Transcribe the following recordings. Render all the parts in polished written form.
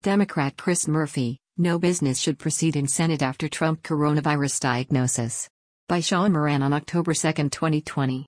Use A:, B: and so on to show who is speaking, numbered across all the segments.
A: Democrat Chris Murphy, no business should proceed in Senate after Trump coronavirus diagnosis. By Sean Moran on October 2, 2020.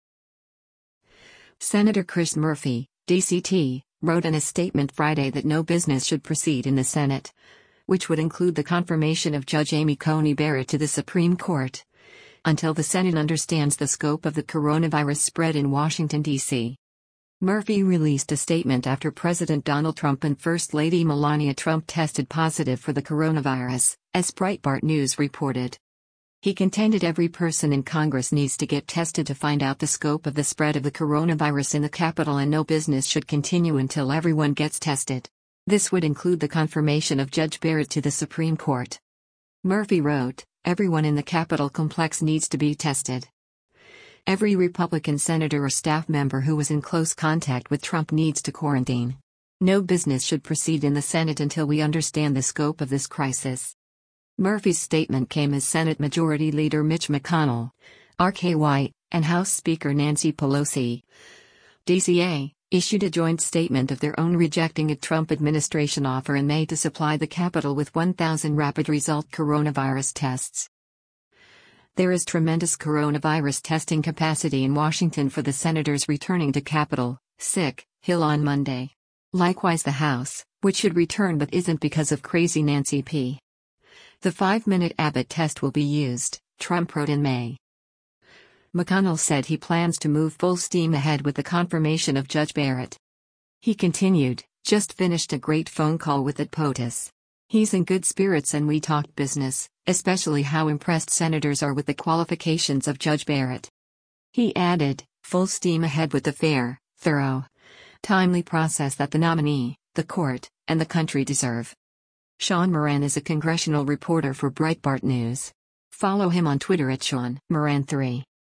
A: Senator Chris Murphy, DCT, wrote in a statement Friday that no business should proceed in the Senate, which would include the confirmation of Judge Amy Coney Barrett to the Supreme Court, until the Senate understands the scope of the coronavirus spread in Washington, D.C. Murphy released a statement after President Donald Trump and First Lady Melania Trump tested positive for the coronavirus, as Breitbart News reported. He contended every person in Congress needs to get tested to find out the scope of the spread of the coronavirus in the Capitol, and no business should continue until everyone gets tested. This would include the confirmation of Judge Barrett to the Supreme Court. Murphy wrote, "Everyone in the Capitol complex needs to be tested. Every Republican senator or staff member who was in close contact with Trump needs to quarantine. No business should proceed in the Senate until we understand the scope of this crisis." Murphy's statement came as Senate Majority Leader Mitch McConnell, RK-White, and House Speaker Nancy Pelosi, DCA, issued a joint statement of their own rejecting a Trump administration offer in May to supply the Capitol with 1,000 rapid result coronavirus tests. There is tremendous coronavirus testing capacity in Washington for the senators returning to Capitol Hill on Monday. Likewise, the House, which should return but isn't because of crazy Nancy P. The 5-minute Abbott test will be used, Trump wrote in May. McConnell said he plans to move full steam ahead with the confirmation of Judge Barrett. He continued, "Just finished a great phone call with Ed POTUS. He's in good spirits and we talked business, especially how impressed senators are with the qualifications of Judge Barrett." He added, "Full steam ahead with the fair, thorough, timely process that the nominee, the court, and the country deserve." Sean Moran is a congressional reporter for Breitbart News. Follow him on Twitter at Sean Moran3.